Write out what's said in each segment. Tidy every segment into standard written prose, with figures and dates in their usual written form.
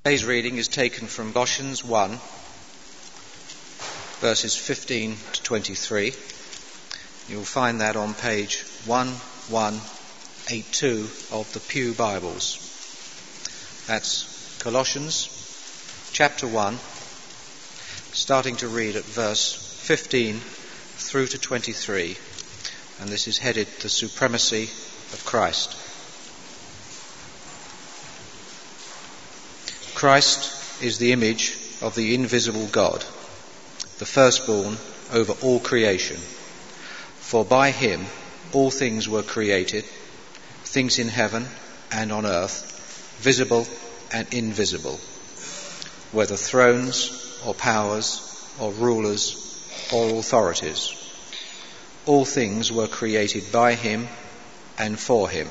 Today's reading is taken from Colossians 1, verses 15 to 23. You'll find that on page 1182 of the Pew Bibles. That's Colossians chapter 1, starting to read at verse 15 through to 23. And this is headed The Supremacy of Christ. Christ is the image of the invisible God, the firstborn over all creation. For by him all things were created, things in heaven and on earth, visible and invisible, whether thrones or powers or rulers or authorities. All things were created by him and for him.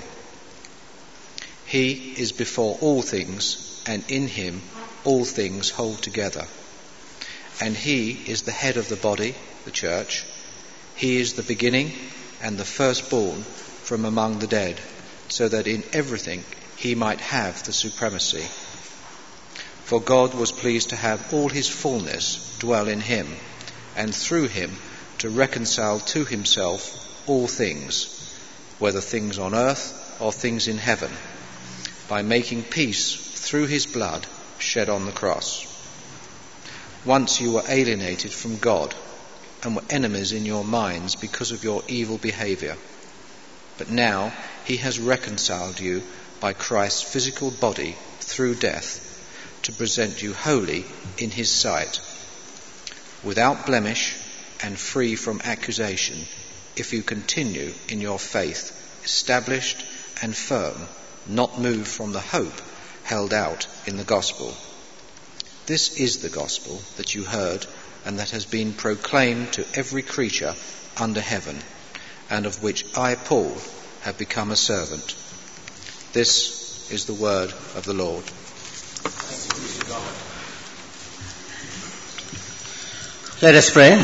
He is before all things, and in him all things hold together. And he is the head of the body, the church. He is the beginning and the firstborn from among the dead, so that in everything he might have the supremacy. For God was pleased to have all his fullness dwell in him, and through him to reconcile to himself all things, whether things on earth or things in heaven, by making peace through his blood shed on the cross. Once you were alienated from God and were enemies in your minds because of your evil behavior. But now he has reconciled you by Christ's physical body through death, to present you holy in his sight, without blemish and free from accusation, if you continue in your faith, established and firm, not moved from the hope held out in the gospel. This is the gospel that you heard and that has been proclaimed to every creature under heaven, and of which I, Paul, have become a servant. This is the word of the Lord. Let us pray.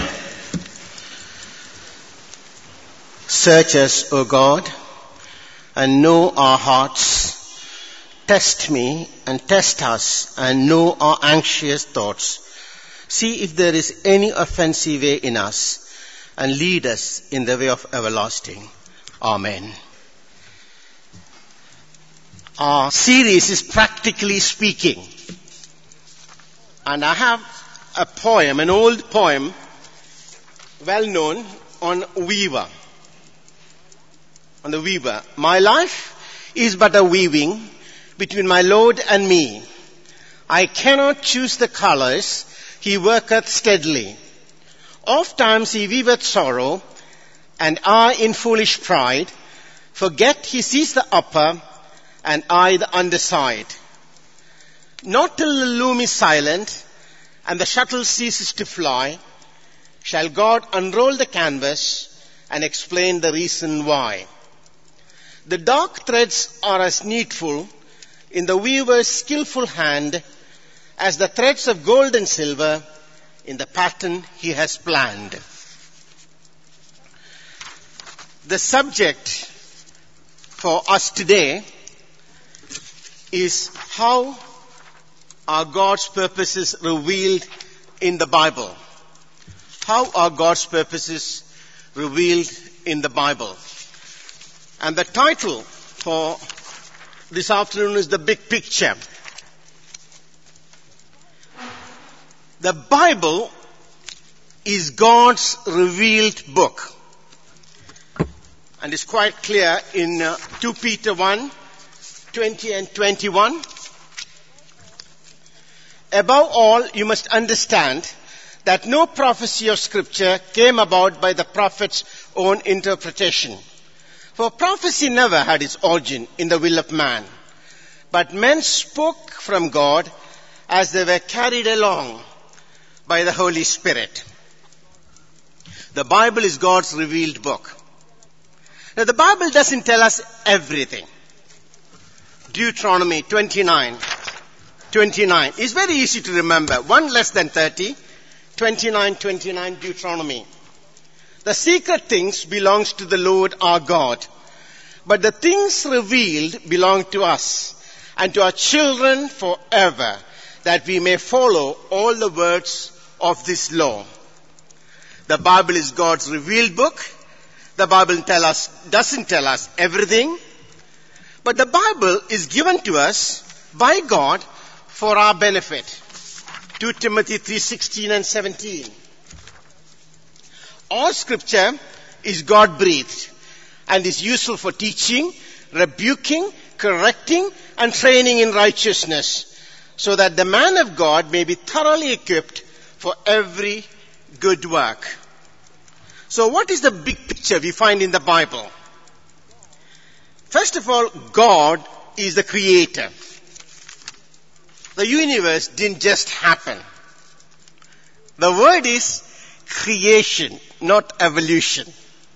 Search us, O God, and know our hearts. Test me and test us and know our anxious thoughts. See if there is any offensive way in us, and lead us in the way of everlasting. Amen. Our series is Practically Speaking. And I have a poem, an old poem, well known, on weaver. On the weaver. My life is but a weaving between my Lord and me. I cannot choose the colors, he worketh steadily. Oft times he weaveth sorrow, and I in foolish pride forget he sees the upper, and I the underside. Not till the loom is silent, and the shuttle ceases to fly, shall God unroll the canvas and explain the reason why. The dark threads are as needful in the weaver's skillful hand as the threads of gold and silver in the pattern he has planned. The subject for us today is how are God's purposes revealed in the Bible? How are God's purposes revealed in the Bible? And the title for this afternoon is The Big Picture. The Bible is God's revealed book. And it's quite clear in 2 Peter 1, 20 and 21. Above all, you must understand that no prophecy of Scripture came about by the prophet's own interpretation. For prophecy never had its origin in the will of man, but men spoke from God as they were carried along by the Holy Spirit. The Bible is God's revealed book. Now, the Bible doesn't tell us everything. Deuteronomy 29 is very easy to remember. 1 less than 30, 29 Deuteronomy. The secret things belongs to the Lord our God, but the things revealed belong to us and to our children forever, that we may follow all the words of this law. The Bible is God's revealed book. The Bible doesn't tell us everything, but the Bible is given to us by God for our benefit. 2 Timothy 3:16 and 17. All scripture is God-breathed and is useful for teaching, rebuking, correcting, and training in righteousness, so that the man of God may be thoroughly equipped for every good work. So what is the big picture we find in the Bible? First of all, God is the creator. The universe didn't just happen. The word is creation, not evolution.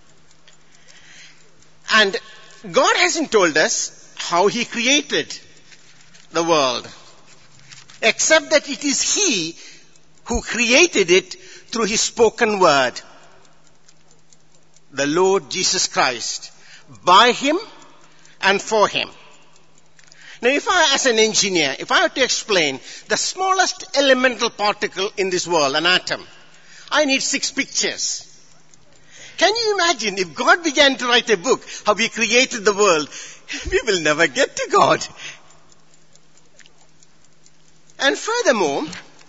And God hasn't told us how He created the world, except that it is He who created it through His spoken word, the Lord Jesus Christ, by Him and for Him. Now, if I, as an engineer, if I have to explain the smallest elemental particle in this world, an atom, I need 6 pictures. Can you imagine if God began to write a book, how He created the world? We will never get to God. And furthermore,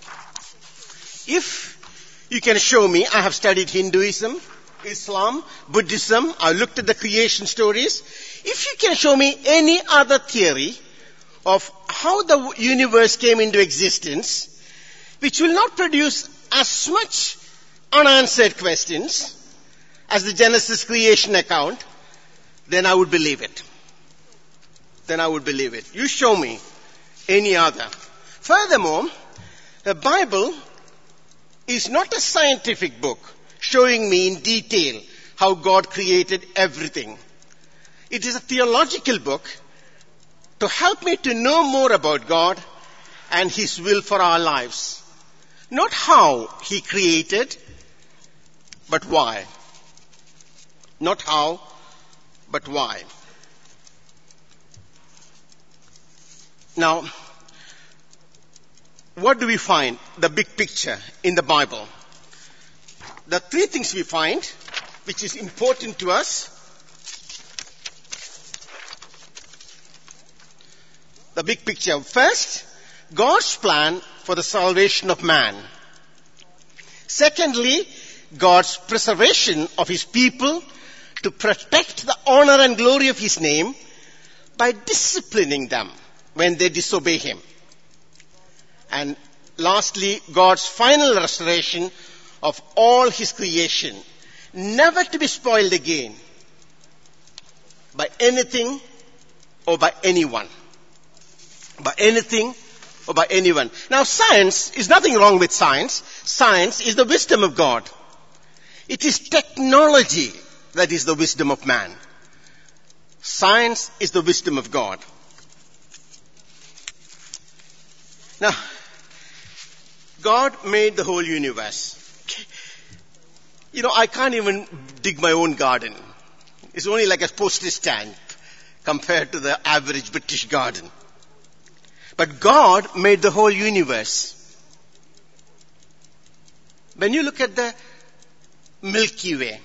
if you can show me, I have studied Hinduism, Islam, Buddhism, I looked at the creation stories. If you can show me any other theory of how the universe came into existence, which will not produce as much unanswered questions as the Genesis creation account, then I would believe it. Then I would believe it. You show me any other. Furthermore, the Bible is not a scientific book showing me in detail how God created everything. It is a theological book to help me to know more about God and His will for our lives. Not how He created, but why. Not how, but why. Now, what do we find, the big picture in the Bible? The 3 things we find, which is important to us. The big picture. First, God's plan for the salvation of man. Secondly, God's preservation of His people to protect the honor and glory of His name by disciplining them when they disobey Him. And lastly, God's final restoration of all His creation, never to be spoiled again by anything or by anyone. By anything or by anyone. Now, science is nothing wrong with science. Science is the wisdom of God. It is technology that is the wisdom of man. Science is the wisdom of God. Now, God made the whole universe. You know, I can't even dig my own garden. It's only like a postage stamp compared to the average British garden. But God made the whole universe. When you look at the Milky Way,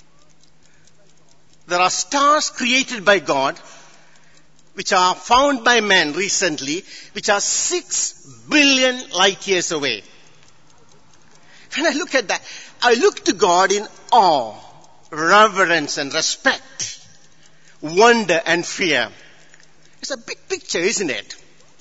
there are stars created by God, which are found by man recently, which are 6 billion light years away. When I look at that, I look to God in awe, reverence and respect, wonder and fear. It's a big picture, isn't it?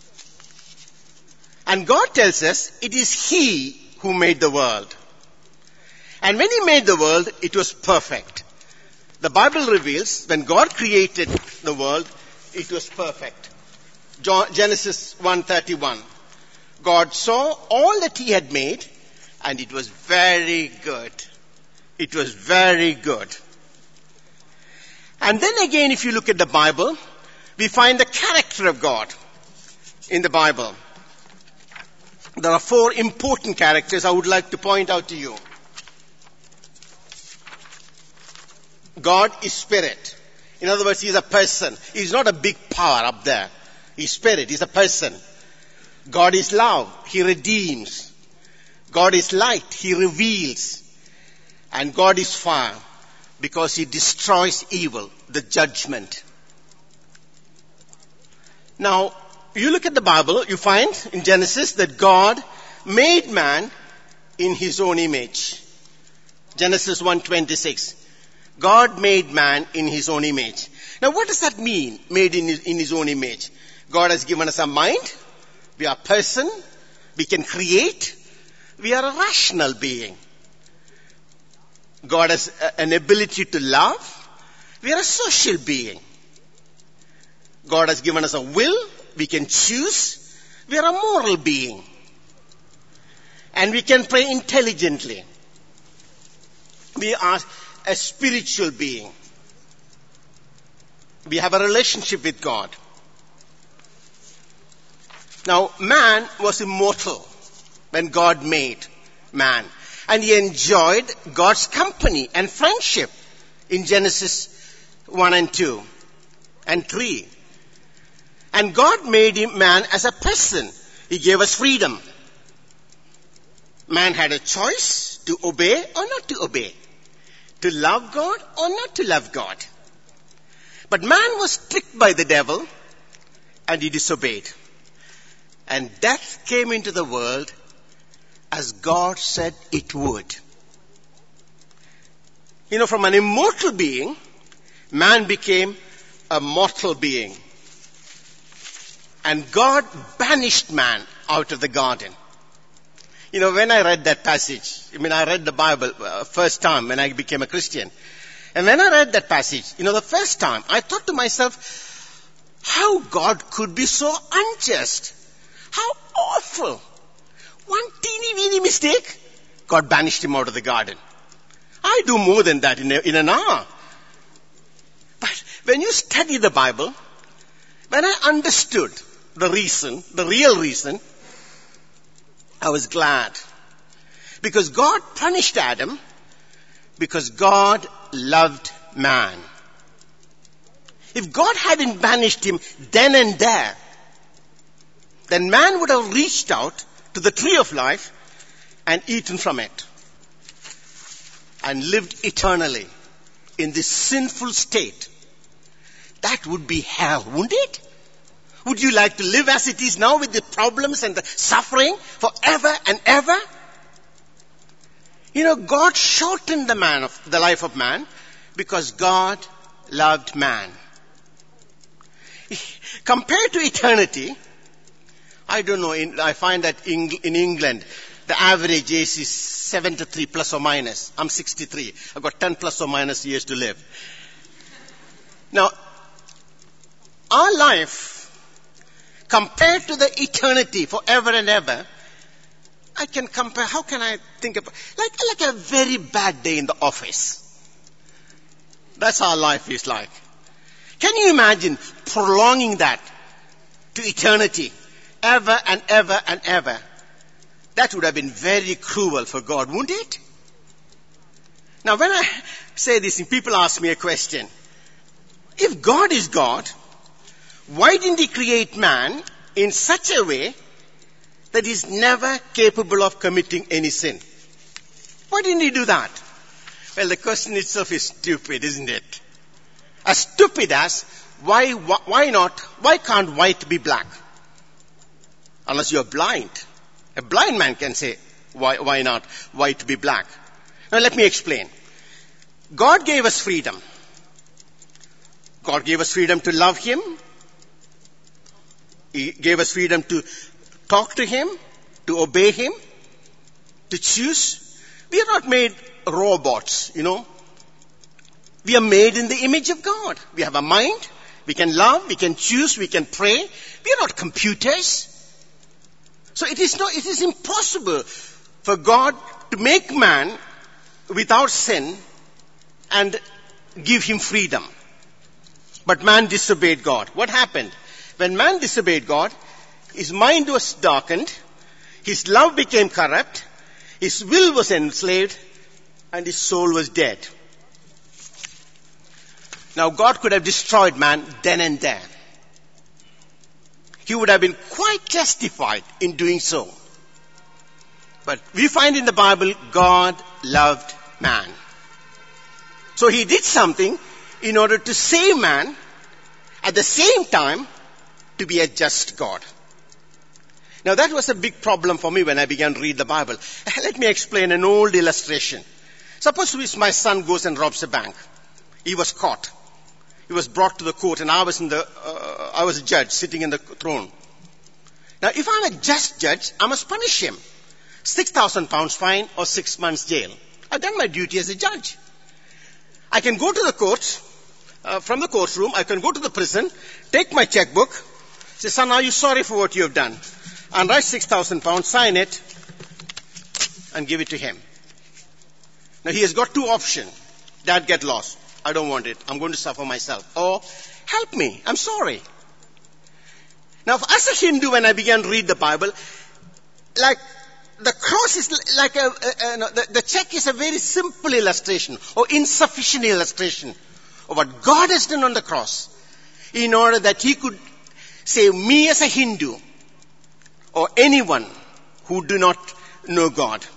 And God tells us it is He who made the world. And when He made the world, it was perfect. The Bible reveals when God created the world, it was perfect. Genesis 1:31. God saw all that He had made, and it was very good. It was very good. And then again, if you look at the Bible, we find the character of God in the Bible. There are 4 important characters I would like to point out to you. God is spirit. In other words, He is a person. He is not a big power up there. He is spirit. He is a person. God is love. He redeems. God is light. He reveals. And God is fire because He destroys evil, the judgment. Now, you look at the Bible, you find in Genesis that God made man in His own image. Genesis 1:26. God made man in His own image. Now what does that mean, made in His own image? God has given us a mind. We are a person. We can create. We are a rational being. God has an ability to love. We are a social being. God has given us a will. We can choose. We are a moral being. And we can pray intelligently. We are a spiritual being. We have a relationship with God. Now, man was immortal when God made man. And he enjoyed God's company and friendship in Genesis 1 and 2 and 3. And God made him man as a person. He gave us freedom. Man had a choice to obey or not to obey. To love God or not to love God. But man was tricked by the devil and he disobeyed. And death came into the world as God said it would. You know, from an immortal being, man became a mortal being. And God banished man out of the garden. You know, when I read that passage, I read the Bible first time when I became a Christian. And when I read that passage, the first time, I thought to myself, how God could be so unjust. How awful. One teeny-weeny mistake, God banished him out of the garden. I do more than that in an hour. But when you study the Bible, when I understood the reason, the real reason, I was glad. Because God punished Adam because God loved man. If God hadn't banished him then and there, then man would have reached out to the tree of life and eaten from it and lived eternally in this sinful state. That would be hell, wouldn't it? Would you like to live as it is now with the problems and the suffering forever and ever? God shortened the life of man because God loved man. Compared to eternity, I don't know, I find that in England, the average age is 73 plus or minus. I'm 63. I've got 10 plus or minus years to live. Now, our life, compared to the eternity forever and ever, I can compare, how can I think about, like a very bad day in the office. That's how life is like. Can you imagine prolonging that to eternity? Ever and ever and ever. That would have been very cruel for God, wouldn't it? Now when I say this, people ask me a question. If God is God, why didn't He create man in such a way that he's never capable of committing any sin? Why didn't He do that? Well, the question itself is stupid, isn't it? As stupid as, why not? Why can't white be black? Unless you're blind. A blind man can say, why not white be black? Now let me explain. God gave us freedom. God gave us freedom to love Him. He gave us freedom to talk to Him, to obey Him, to choose. We are not made robots, We are made in the image of God. We have a mind. We can love. We can choose. We can pray. We are not computers. So it is impossible for God to make man without sin and give him freedom. But man disobeyed God. What happened? When man disobeyed God, his mind was darkened, his love became corrupt, his will was enslaved, and his soul was dead. Now God could have destroyed man then and there. he would have been quite justified in doing so. But we find in the Bible, God loved man. So he did something in order to save man, at the same time to be a just God. Now that was a big problem for me when I began to read the Bible. Let me explain an old illustration. Suppose my son goes and robs a bank. He was caught. He was brought to the court, and I was a judge sitting in the throne. Now if I'm a just judge, I must punish him. 6,000 pounds fine or 6 months jail. I've done my duty as a judge. I can go to the court, from the courtroom, I can go to the prison, take my checkbook, say, son, are you sorry for what you have done? And write 6,000 pounds, sign it, and give it to him. Now he has got two options. Dad, get lost. I don't want it. I'm going to suffer myself. Or, help me. I'm sorry. Now, as a Hindu, when I began to read the Bible, like, the cross is like the check is a very simple illustration or insufficient illustration of what God has done on the cross in order that he could save me as a Hindu or anyone who do not know God.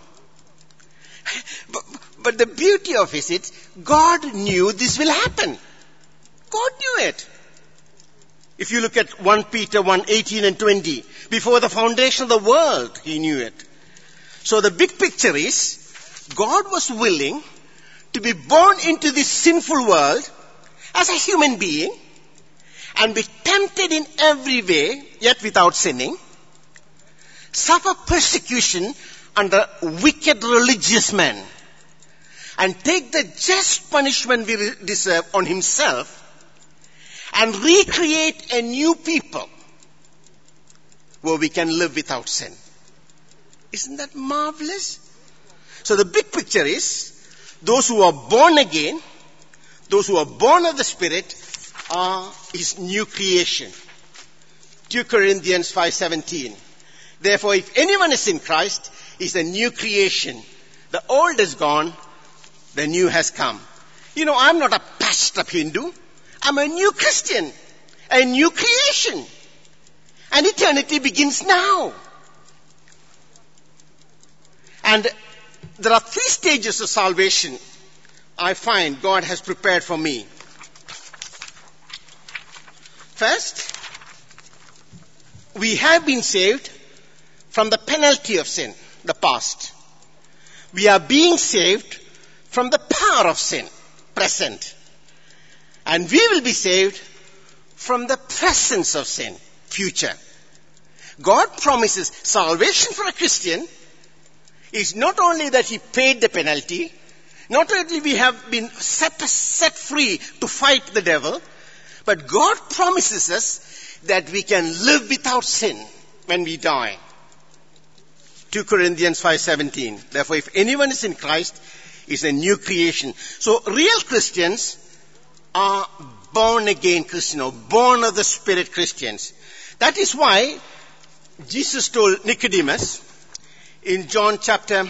But the beauty of it is God knew this will happen. God knew it. If you look at 1 Peter 1:18 and 20, before the foundation of the world, he knew it. So the big picture is, God was willing to be born into this sinful world as a human being and be tempted in every way, yet without sinning, suffer persecution under wicked religious men, and take the just punishment we deserve on himself and recreate a new people where we can live without sin. Isn't that marvelous? So the big picture is, those who are born again, those who are born of the Spirit, are his new creation. 2 Corinthians 5:17. Therefore, if anyone is in Christ, he's a new creation. The old is gone, the new has come. You know, I'm not a patched up Hindu. I'm a new Christian, a new creation. And eternity begins now. And there are 3 stages of salvation I find God has prepared for me. First, we have been saved from the penalty of sin, the past. We are being saved from the power of sin, present. And we will be saved from the presence of sin, future. God promises salvation for a Christian is not only that he paid the penalty, not only we have been set free to fight the devil, but God promises us that we can live without sin when we die. 2 Corinthians 5:17. Therefore, if anyone is in Christ, is a new creation. So real Christians are born again Christians, or born of the Spirit Christians. That is why Jesus told Nicodemus in John chapter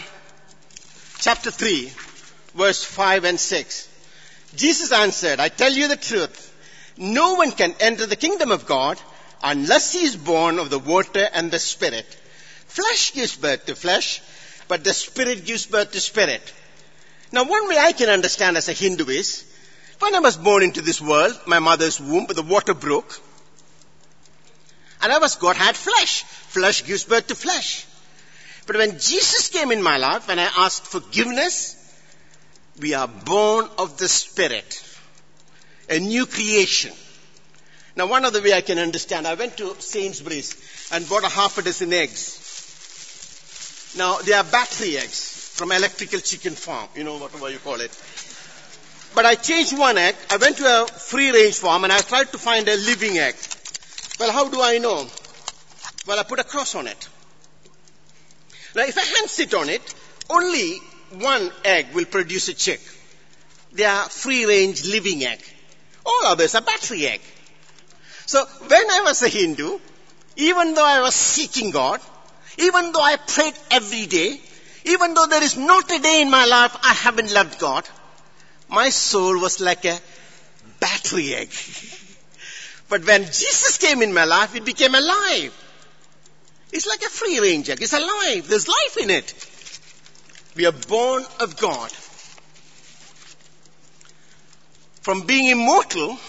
3, verse 5 and 6. Jesus answered, I tell you the truth, no one can enter the kingdom of God unless he is born of the water and the Spirit. Flesh gives birth to flesh, but the Spirit gives birth to spirit. Now, one way I can understand as a Hindu is, when I was born into this world, my mother's womb, the water broke, and God had flesh. Flesh gives birth to flesh. But when Jesus came in my life, when I asked forgiveness, we are born of the Spirit, a new creation. Now, one other way I can understand, I went to Sainsbury's and bought a half a dozen eggs. Now, they are battery eggs from Electrical Chicken Farm, whatever you call it. But I changed one egg. I went to a free-range farm and I tried to find a living egg. Well, how do I know? Well, I put a cross on it. Now, if a hen sit on it, only one egg will produce a chick. They are free-range living egg. All others are battery egg. So, when I was a Hindu, even though I was seeking God, even though I prayed every day, even though there is not a day in my life I haven't loved God, my soul was like a battery egg. But when Jesus came in my life, it became alive. It's like a free range egg. It's alive. There's life in it. We are born of God. From being immortal,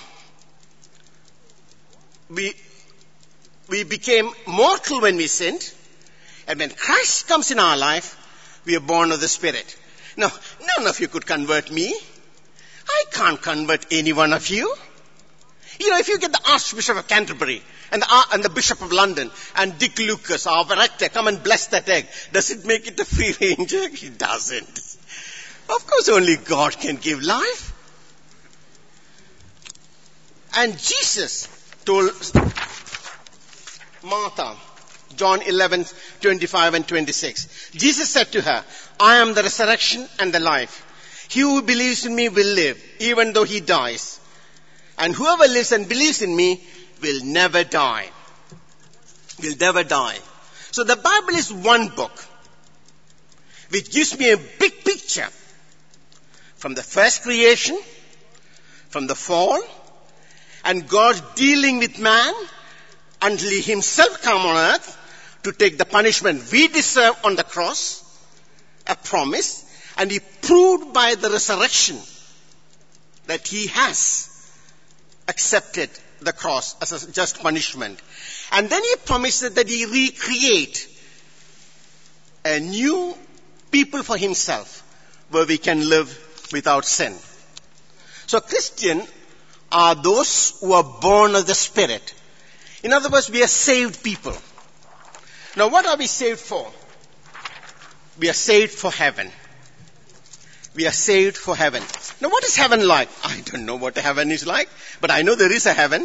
we became mortal when we sinned. And when Christ comes in our life, we are born of the Spirit. Now, none of you could convert me. I can't convert any one of you. You know, if you get the Archbishop of Canterbury and the Bishop of London and Dick Lucas, our rector, come and bless that egg, does it make it a free range egg? It doesn't. Of course, only God can give life. And Jesus told Martha, John 11:25 and 26. Jesus said to her, I am the resurrection and the life. He who believes in me will live, even though he dies. And whoever lives and believes in me will never die. Will never die. So the Bible is one book, which gives me a big picture from the first creation, from the fall, and God dealing with man until he himself come on earth to take the punishment we deserve on the cross, a promise, and he proved by the resurrection that he has accepted the cross as a just punishment. And then he promised that he recreate a new people for himself where we can live without sin. So Christian are those who are born of the Spirit. In other words, we are saved people. Now, what are we saved for? We are saved for heaven. We are saved for heaven. Now, what is heaven like? I don't know what heaven is like, but I know there is a heaven.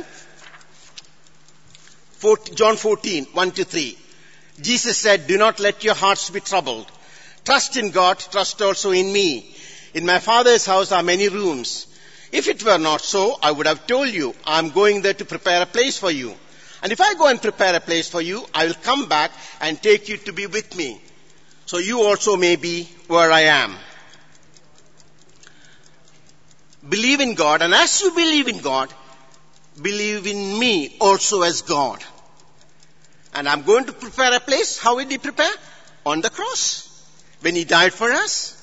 John 14, 1-3. Jesus said, do not let your hearts be troubled. Trust in God, trust also in me. In my Father's house are many rooms. If it were not so, I would have told you, I am going there to prepare a place for you. And if I go and prepare a place for you, I will come back and take you to be with me, so you also may be where I am. Believe in God, and as you believe in God, believe in me also as God. And I'm going to prepare a place. How did he prepare? On the cross, when he died for us.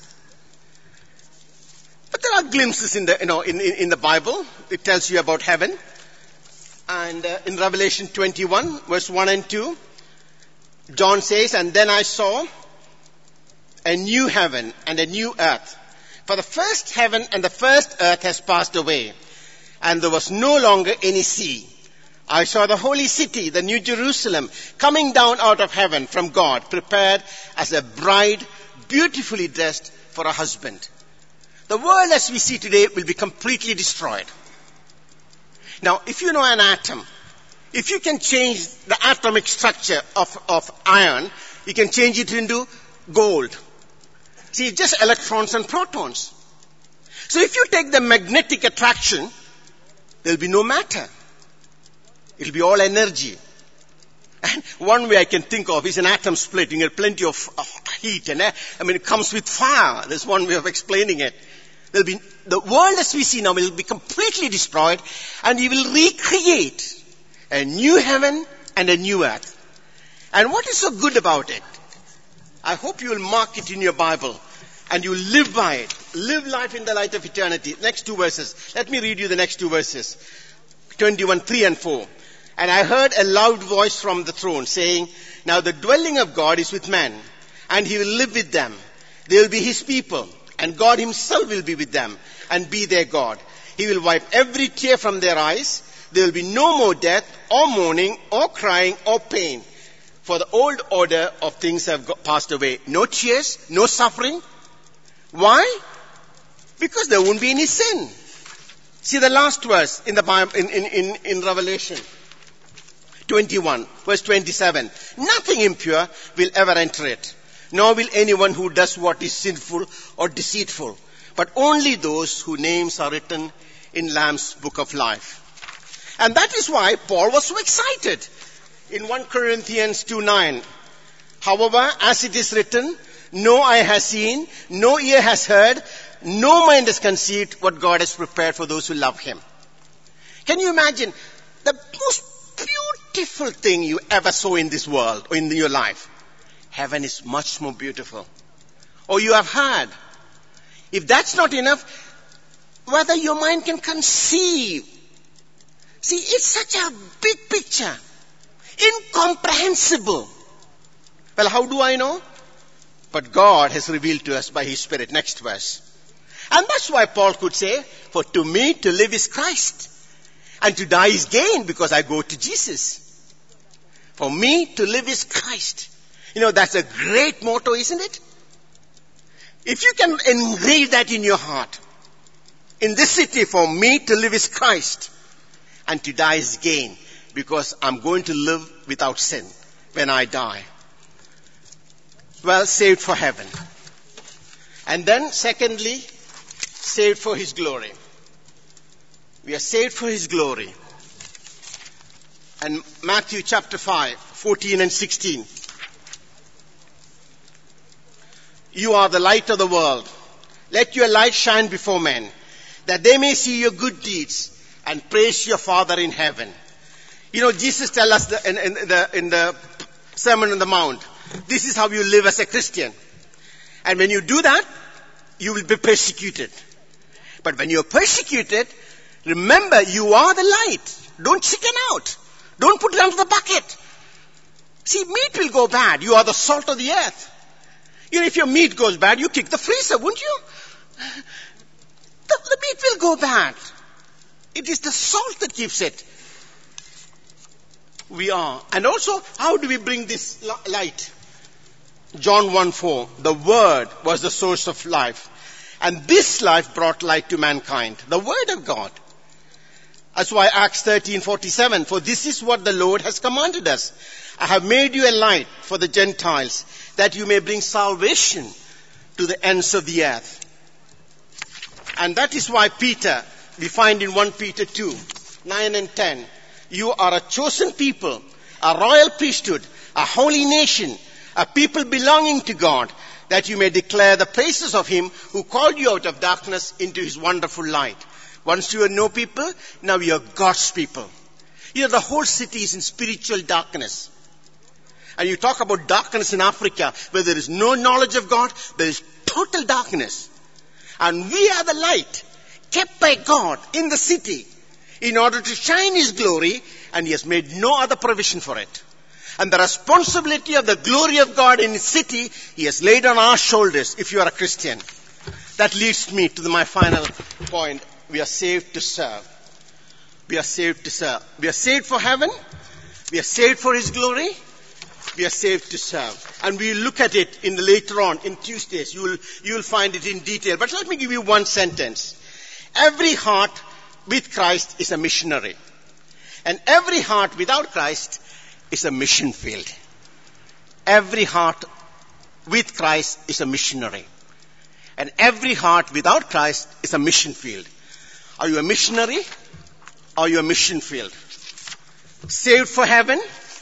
But there are glimpses in the Bible. It tells you about heaven. And in Revelation 21, verse 1 and 2, John says, and then I saw a new heaven and a new earth. For the first heaven and the first earth has passed away, and there was no longer any sea. I saw the holy city, the new Jerusalem, coming down out of heaven from God, prepared as a bride, beautifully dressed for a husband. The world as we see today will be completely destroyed. Now, if you know an atom, if you can change the atomic structure of iron, you can change it into gold. See, just electrons and protons. So if you take the magnetic attraction, there will be no matter. It will be all energy. And one way I can think of is an atom split. You get plenty of heat, and it comes with fire. There's one way of explaining it. The world as we see now will be completely destroyed, and he will recreate a new heaven and a new earth. And what is so good about it? I hope you will mark it in your Bible and you will live by it. Live life in the light of eternity. Next two verses. Let me read you the next two verses. 21, 3 and 4. And I heard a loud voice from the throne saying, now the dwelling of God is with men, and he will live with them. They will be his people, and God himself will be with them and be their God. He will wipe every tear from their eyes. There will be no more death or mourning or crying or pain, for the old order of things have passed away. No tears, no suffering. Why? Because there won't be any sin. See the last verse in the Bible, in Revelation 21, verse 27. Nothing impure will ever enter it, nor will anyone who does what is sinful or deceitful, but only those whose names are written in Lamb's book of life. And that is why Paul was so excited in 1 Corinthians 2:9. However, as it is written, no eye has seen, no ear has heard, no mind has conceived what God has prepared for those who love him. Can you imagine the most beautiful thing you ever saw in this world or in your life. Heaven is much more beautiful. Or you have heard. If that's not enough, whether your mind can conceive. See, it's such a big picture. Incomprehensible. Well, how do I know? But God has revealed to us by His Spirit. Next verse. And that's why Paul could say, for to me to live is Christ, and to die is gain, because I go to Jesus. For me to live is Christ. That's a great motto, isn't it? If you can engrave that in your heart, in this city, for me to live is Christ, and to die is gain, because I'm going to live without sin when I die. Well, saved for heaven. And then, secondly, saved for His glory. We are saved for His glory. And Matthew chapter 5, 14 and 16. You are the light of the world. Let your light shine before men, that they may see your good deeds and praise your Father in heaven. Jesus tells us in the Sermon on the Mount, this is how you live as a Christian. And when you do that, you will be persecuted. But when you're persecuted, remember you are the light. Don't chicken out. Don't put it under the bucket. See, meat will go bad. You are the salt of the earth. If your meat goes bad, you kick the freezer, wouldn't you? The meat will go bad. It is the salt that keeps it. We are. And also, how do we bring this light? John 1:4, the Word was the source of life. And this life brought light to mankind. The Word of God. That's why Acts 13:47, for this is what the Lord has commanded us. I have made you a light for the Gentiles, that you may bring salvation to the ends of the earth. And that is why Peter, we find in 1 Peter 2, 9 and 10, you are a chosen people, a royal priesthood, a holy nation, a people belonging to God, that you may declare the praises of Him who called you out of darkness into His wonderful light. Once you were no people, now you are God's people. The whole city is in spiritual darkness. And you talk about darkness in Africa, where there is no knowledge of God, there is total darkness. And we are the light kept by God in the city in order to shine His glory, and He has made no other provision for it. And the responsibility of the glory of God in His city, He has laid on our shoulders if you are a Christian. That leads me to my final point. We are saved to serve. We are saved to serve. We are saved for heaven. We are saved for His glory. We are saved to serve. And we will look at it later on in Tuesdays. You will find it in detail. But let me give you one sentence. Every heart with Christ is a missionary. And every heart without Christ is a mission field. Every heart with Christ is a missionary. And every heart without Christ is a mission field. Are you a missionary? Or are you a mission field? Saved for heaven?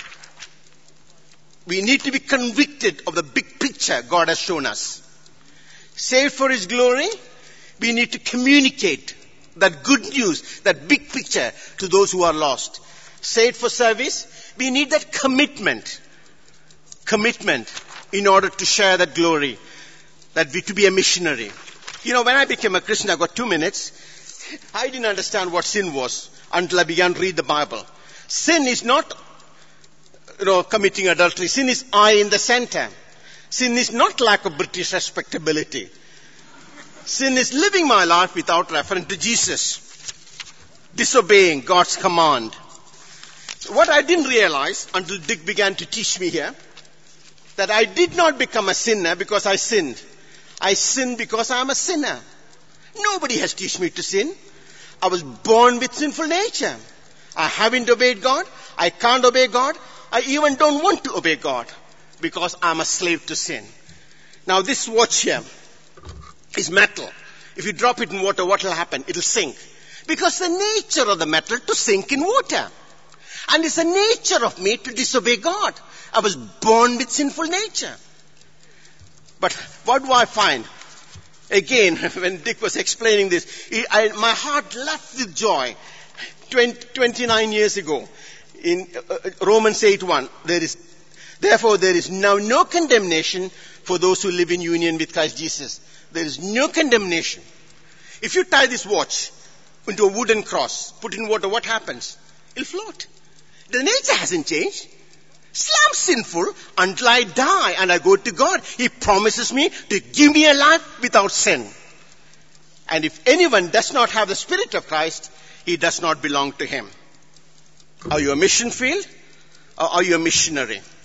We need to be convicted of the big picture God has shown us. Saved for His glory? We need to communicate that good news, that big picture to those who are lost. Saved for service? We need that commitment. Commitment in order to share that glory. To be a missionary. When I became a Christian, I got 2 minutes. I didn't understand what sin was until I began to read the Bible. Sin is not, committing adultery. Sin is I in the center. Sin is not lack of British respectability. Sin is living my life without reference to Jesus. Disobeying God's command. What I didn't realize until Dick began to teach me here, that I did not become a sinner because I sinned. I sinned because I am a sinner. Nobody has taught me to sin. I was born with sinful nature. I haven't obeyed God. I can't obey God. I even don't want to obey God because I'm a slave to sin. Now this watch here is metal. If you drop it in water, what will happen? It will sink. Because the nature of the metal to sink in water. And it's the nature of me to disobey God. I was born with sinful nature. But what do I find? Again, when Dick was explaining this, my heart leapt with joy. 29 years ago in Romans 8:1. Therefore there is now no condemnation for those who live in union with Christ Jesus. There is no condemnation. If you tie this watch into a wooden cross, put in water, what happens? It'll float. The nature hasn't changed. Still I'm sinful until I die and I go to God. He promises me to give me a life without sin. And if anyone does not have the Spirit of Christ, he does not belong to him. Are you a mission field or are you a missionary?